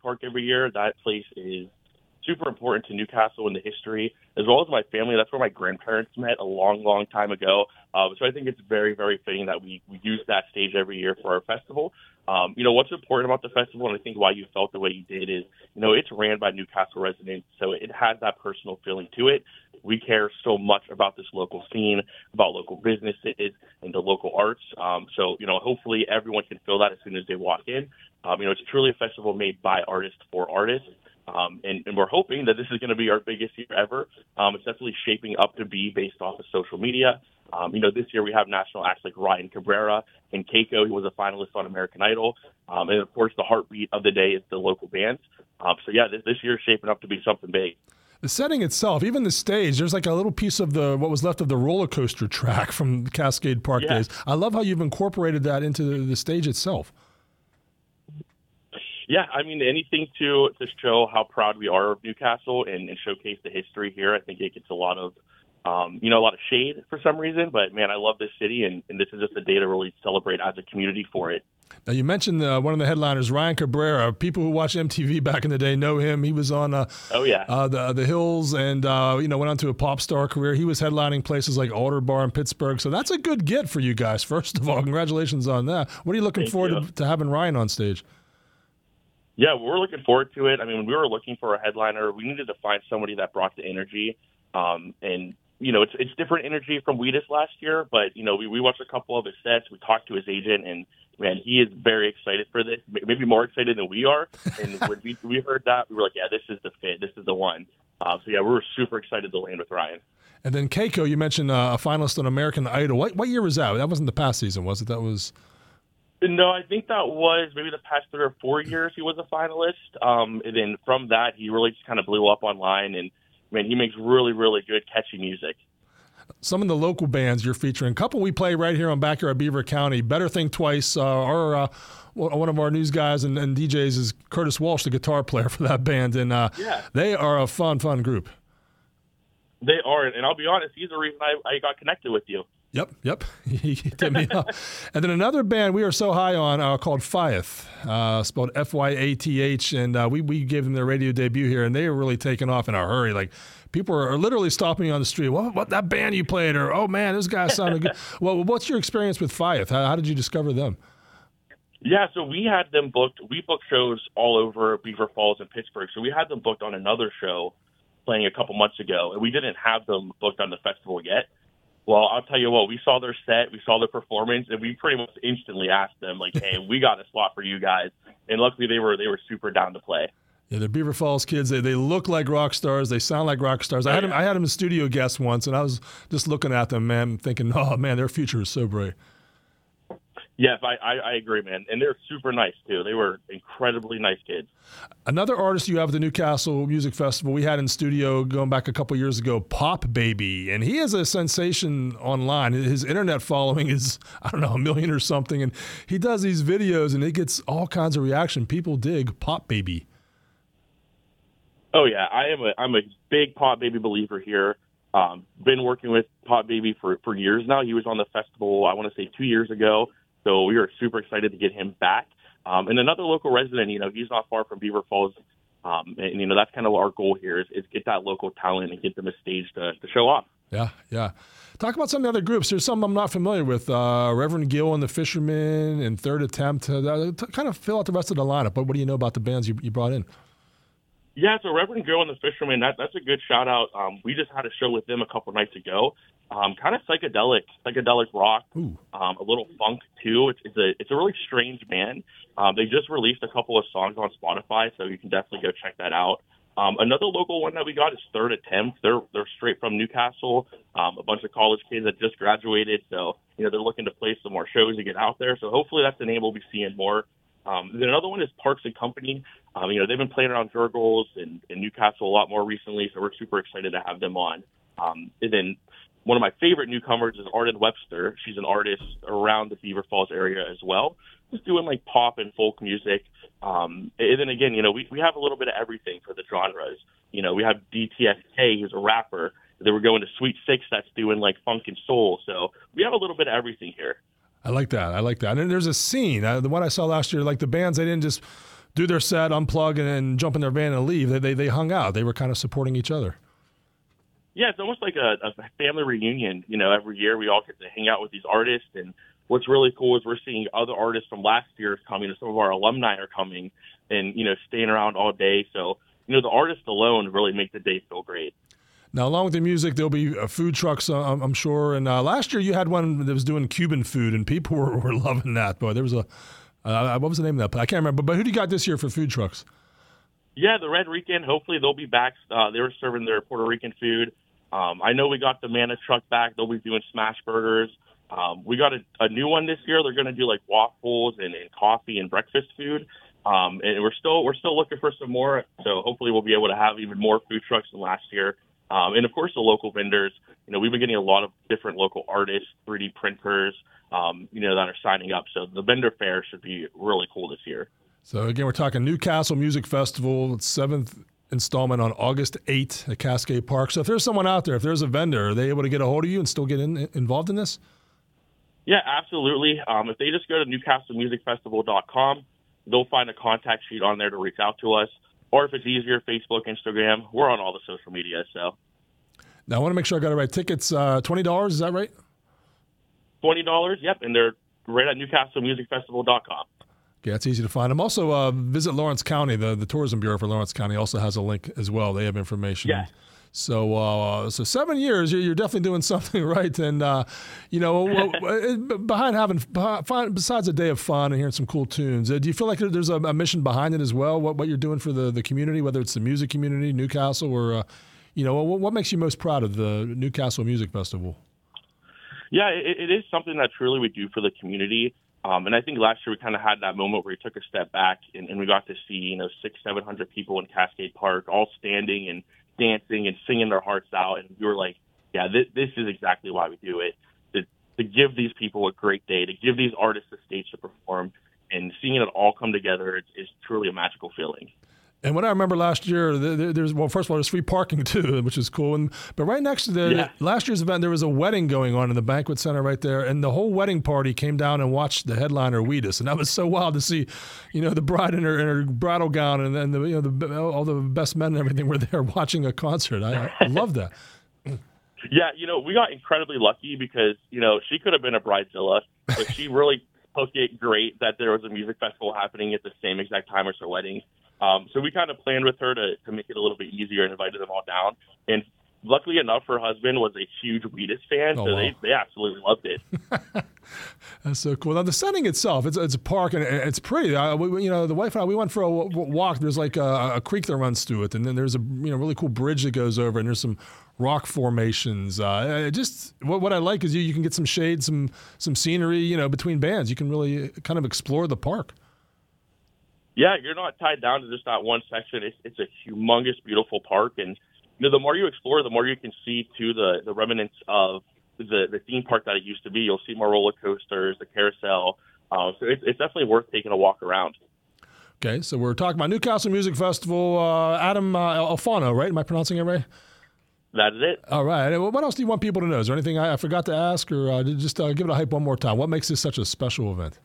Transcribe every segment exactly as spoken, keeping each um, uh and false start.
Park every year. That place is super important to Newcastle and the history, as well as my family. That's where my grandparents met a long, long time ago. Um, so I think it's very, very fitting that we, we use that stage every year for our festival. Um, you know, what's important about the festival, and I think why you felt the way you did is, you know, it's ran by Newcastle residents, so it has that personal feeling to it. We care so much about this local scene, about local businesses, and the local arts. Um, so, you know, hopefully everyone can feel that as soon as they walk in. Um, you know, it's truly a festival made by artists for artists. Um, and, and we're hoping that this is going to be our biggest year ever. Um, it's definitely shaping up to be based off of social media. Um, you know, this year we have national acts like Ryan Cabrera and Keiko, who was a finalist on American Idol. Um, and, of course, the heartbeat of the day is the local bands. Um, so, yeah, this, this year is shaping up to be something big. The setting itself, even the stage, there's like a little piece of the what was left of the roller coaster track from the Cascade Park yeah. days. I love how you've incorporated that into the, the stage itself. Yeah, I mean, anything to to show how proud we are of Newcastle and, and showcase the history here. I think it gets a lot of, um, you know, a lot of shade for some reason. But, man, I love this city, and, and this is just a day to really celebrate as a community for it. Now, you mentioned uh, one of the headliners, Ryan Cabrera. People who watched M T V back in the day know him. He was on uh, oh, yeah. uh, the the Hills and, uh, you know, went on to a pop star career. He was headlining places like Alder Bar in Pittsburgh. So that's a good get for you guys, first of all. Congratulations on that. What are you looking Thank forward you. to, to having Ryan on stage? Yeah, we're looking forward to it. I mean, when we were looking for a headliner, we needed to find somebody that brought the energy. Um, and, you know, it's it's different energy from Wheatus last year, but, you know, we, we watched a couple of his sets. We talked to his agent, and, man, he is very excited for this, maybe more excited than we are. And when we, we heard that, we were like, yeah, this is the fit. This is the one. Uh, so, yeah, we were super excited to land with Ryan. And then Keiko, you mentioned uh, a finalist on American Idol. What, what year was that? That wasn't the past season, was it? That was... No, I think that was maybe the past three or four years he was a finalist. Um, and then from that, he really just kind of blew up online. And, man, he makes really, really good, catchy music. Some of the local bands you're featuring, a couple we play right here on Backyard Beaver County. Better Think Twice. Uh, our uh, one of our news guys and, and D Js is Curtis Walsh, the guitar player for that band. And uh, yeah. they are a fun, fun group. They are. And I'll be honest, he's the reason I, I got connected with you. Yep, yep. He hit me up. And then another band we are so high on uh, called Fyath, uh, spelled F Y A T H, and uh, we we gave them their radio debut here, and they are really taking off in a hurry. Like, people are, are literally stopping me on the street. What, what that band you played? Or, oh, man, this guy sounded good. Well, what's your experience with Fyath? How, how did you discover them? Yeah, so we had them booked. We booked shows all over Beaver Falls and Pittsburgh, so we had them booked on another show playing a couple months ago, and we didn't have them booked on the festival yet. Well, I'll tell you what, we saw their set, we saw their performance, and we pretty much instantly asked them, like, hey, we got a spot for you guys. And luckily they were they were super down to play. Yeah, they're Beaver Falls kids. They they look like rock stars. They sound like rock stars. I had them, I had them as studio guests once, and I was just looking at them, man, thinking, oh, man, their future is so bright. Yes, I, I, I agree, man. And they're super nice, too. They were incredibly nice kids. Another artist you have at the Newcastle Music Festival we had in studio going back a couple years ago, Pop Baby. And he is a sensation online. His internet following is, I don't know, a million or something. And he does these videos, and it gets all kinds of reaction. People dig Pop Baby. Oh, yeah. I am a, I'm a big Pop Baby believer here. Um, been working with Pop Baby for, for years now. He was on the festival, I want to say, two years ago. So we are super excited to get him back. Um, and another local resident, you know, he's not far from Beaver Falls. Um, and, you know, that's kind of our goal here is, is get that local talent and get them a stage to, to show off. Yeah, yeah. Talk about some of the other groups. There's some I'm not familiar with. Uh, Reverend Gill and the Fishermen and Third Attempt. Uh, to kind of fill out the rest of the lineup. But what do you know about the bands you, you brought in? Yeah, so Reverend Gill and the Fishermen, that, that's a good shout-out. Um, we just had a show with them a couple nights ago. Um, kind of psychedelic, psychedelic rock, um, a little funk, too. It's, it's a it's a really strange band. Um, they just released a couple of songs on Spotify, so you can definitely go check that out. Um, another local one that we got is Third Attempt. They're they're straight from Newcastle, um, a bunch of college kids that just graduated, so you know they're looking to play some more shows and get out there. So hopefully that's the name we'll be seeing more. Um, then another one is Parks and Company. Um, you know, they've been playing around Jurgles and, and Newcastle a lot more recently, so we're super excited to have them on. Um, and then one of my favorite newcomers is Arden Webster. She's an artist around the Beaver Falls area as well, just doing like pop and folk music. Um, and then again, you know, we, we have a little bit of everything for the genres. You know, we have D T S K, who's a rapper. Then we're going to Sweet Six, that's doing like funk and soul. So we have a little bit of everything here. I like that. I like that. And there's a scene. Uh, the one I saw last year, like the bands, they didn't just do their set, unplug, and then jump in their van and leave. They, they, they hung out. They were kind of supporting each other. Yeah, it's almost like a, a family reunion. You know, every year we all get to hang out with these artists. And what's really cool is we're seeing other artists from last year coming. Some of our alumni are coming and, you know, staying around all day. So, you know, the artists alone really make the day feel great. Now, along with the music, there'll be uh, food trucks, uh, I'm sure. And uh, last year you had one that was doing Cuban food, and people were, were loving that. Boy, there was a, uh, what was the name of that? I can't remember. But who do you got this year for food trucks? Yeah, the Red Rican. Hopefully they'll be back. Uh, they were serving their Puerto Rican food. Um, I know we got the Manna truck back. They'll be doing smash burgers. Um, we got a, a new one this year. They're going to do like waffles and, and coffee and breakfast food. Um, and we're still we're still looking for some more. So hopefully we'll be able to have even more food trucks than last year. Um, and of course the local vendors. You know, we've been getting a lot of different local artists, three D printers, um, you know, that are signing up. So the vendor fair should be really cool this year. So again, we're talking Newcastle Music Festival, it's seventh installment on August eighth at Cascade Park. So if there's someone out there, if there's a vendor, are they able to get a hold of you and still get in, involved in this? Yeah, absolutely. Um, if they just go to newcastle music festival dot com, they'll find a contact sheet on there to reach out to us. Or if it's easier, Facebook, Instagram, we're on all the social media. So now I want to make sure I got it right. Tickets, uh, twenty dollars, is that right? twenty dollars, yep, and they're right at newcastle music festival dot com. Okay, that's easy to find. I'm also uh, visit Lawrence County. The, the Tourism Bureau for Lawrence County also has a link as well. They have information. Yeah. So, uh, so seven years, you're, you're definitely doing something right. And uh, you know, behind having behind, besides a day of fun and hearing some cool tunes, uh, do you feel like there's a, a mission behind it as well? What what you're doing for the, the community, whether it's the music community, Newcastle, or uh, you know, what, what makes you most proud of the Newcastle Music Festival? Yeah, it, it is something that truly we do for the community. Um, and I think last year we kind of had that moment where we took a step back and, and we got to see, you know, six, seven hundred people in Cascade Park all standing and dancing and singing their hearts out. And we were like, yeah, this, this is exactly why we do it, to, to give these people a great day, to give these artists a stage to perform, and seeing it all come together is, is truly a magical feeling. And what I remember last year, there's well, first of all, there's free parking too, which is cool. And but right next to the yeah. last year's event, there was a wedding going on in the banquet center right there, and the whole wedding party came down and watched the headliner Wheatus, and that was so wild to see, you know, the bride in her in her bridal gown, and then the you know the, all the best men and everything were there watching a concert. I, I love that. Yeah, you know, we got incredibly lucky because you know she could have been a bridezilla, but she really took it great that there was a music festival happening at the same exact time as her wedding. Um, so we kind of planned with her to, to make it a little bit easier and invited them all down. And luckily enough, her husband was a huge Wheatus fan, oh, so wow. they, they absolutely loved it. That's so cool. Now the setting itself, it's it's a park and it's pretty. Uh, we, you know, the wife and I, we went for a walk. There's like a, a creek that runs through it, and then there's a you know really cool bridge that goes over, and there's some rock formations. Uh, just what what I like is you you can get some shade, some some scenery. You know, between bands, you can really kind of explore the park. Yeah, you're not tied down to just that one section. It's it's a humongous, beautiful park, and you know, the more you explore, the more you can see to the, the remnants of the, the theme park that it used to be. You'll see more roller coasters, the carousel. Uh, so it's, it's definitely worth taking a walk around. Okay, so we're talking about Newcastle Music Festival. Uh, Adam uh, Alfano, right? Am I pronouncing it right? That is it. All right. What else do you want people to know? Is there anything I, I forgot to ask, or uh, just uh, give it a hype one more time? What makes this such a special event?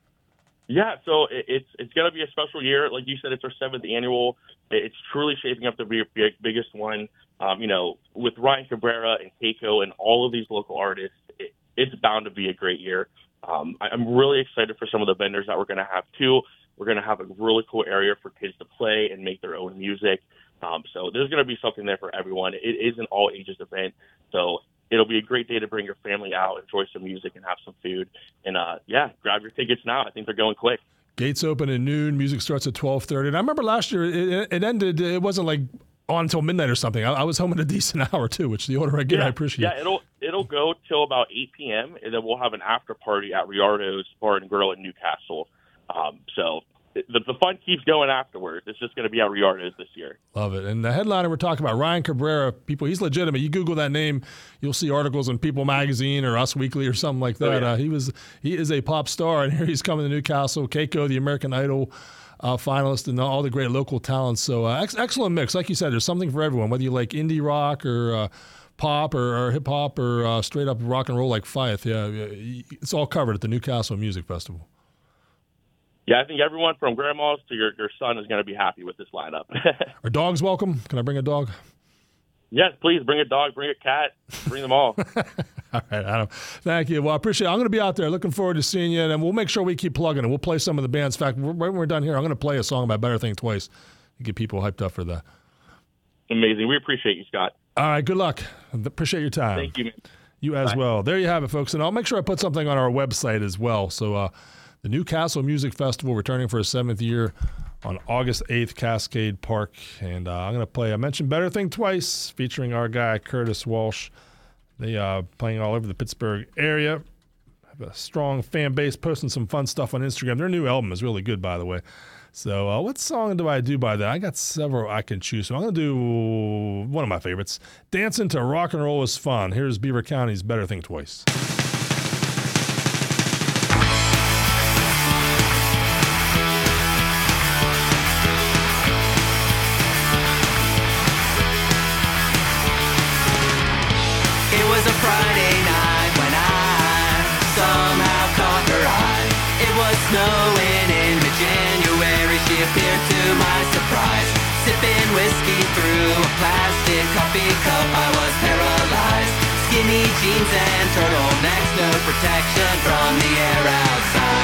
Yeah, so it, it's it's going to be a special year. Like you said, it's our seventh annual. It's truly shaping up to be the biggest one. Um, you know, with Ryan Cabrera and Keiko and all of these local artists, it, it's bound to be a great year. Um, I, I'm really excited for some of the vendors that we're going to have, too. We're going to have a really cool area for kids to play and make their own music. Um, so there's going to be something there for everyone. It is an all-ages event, so it'll be a great day to bring your family out, enjoy some music, and have some food. And, uh, yeah, grab your tickets now. I think they're going quick. Gates open at noon. Music starts at twelve thirty. And I remember last year it, it ended, it wasn't like on until midnight or something. I, I was home at a decent hour, too, which the older I get, yeah, I appreciate. Yeah, it'll it'll go till about eight p.m., and then we'll have an after party at Riardo's Bar and Grill in Newcastle. Um, so the, the fun keeps going afterwards. It's just going to be at Riardo's this year. Love it. And the headliner we're talking about, Ryan Cabrera, people, he's legitimate. You Google that name, you'll see articles in People Magazine or Us Weekly or something like that. Oh, yeah. uh, he was he is a pop star, and here he's coming to Newcastle. Keiko, the American Idol uh, finalist, and all the great local talents. So uh, ex- excellent mix. Like you said, there's something for everyone, whether you like indie rock or uh, pop or, or hip hop or uh, straight up rock and roll like Fife. Yeah, it's all covered at the Newcastle Music Festival. Yeah, I think everyone from grandma's to your, your son is going to be happy with this lineup. Are dogs welcome? Can I bring a dog? Yes, please bring a dog, bring a cat, bring them all. All right, Adam. Thank you. Well, I appreciate it. I'm going to be out there. Looking forward to seeing you, and we'll make sure we keep plugging it. We'll play some of the bands. In fact, right when we're done here, I'm going to play a song by Better Think Twice to get people hyped up for that. Amazing. We appreciate you, Scott. All right, good luck. Appreciate your time. Thank you, man. You as Bye. well. There you have it, folks. And I'll make sure I put something on our website as well. So uh, the Newcastle Music Festival returning for a seventh year on August eighth, Cascade Park. And uh, I'm going to play, I mentioned Better Think Twice, featuring our guy, Curtis Walsh. They uh playing all over the Pittsburgh area. Have a strong fan base, posting some fun stuff on Instagram. Their new album is really good, by the way. So uh, what song do I do by that? I got several I can choose. So I'm going to do one of my favorites. Dancing to Rock and Roll is Fun. Here's Beaver County's Better Think Twice. It was a Friday night when I somehow caught her eye. It was snowing in mid-January. She appeared to my surprise, sipping whiskey through a plastic coffee cup. I was paralyzed, skinny jeans and turtlenecks, no protection from the air outside.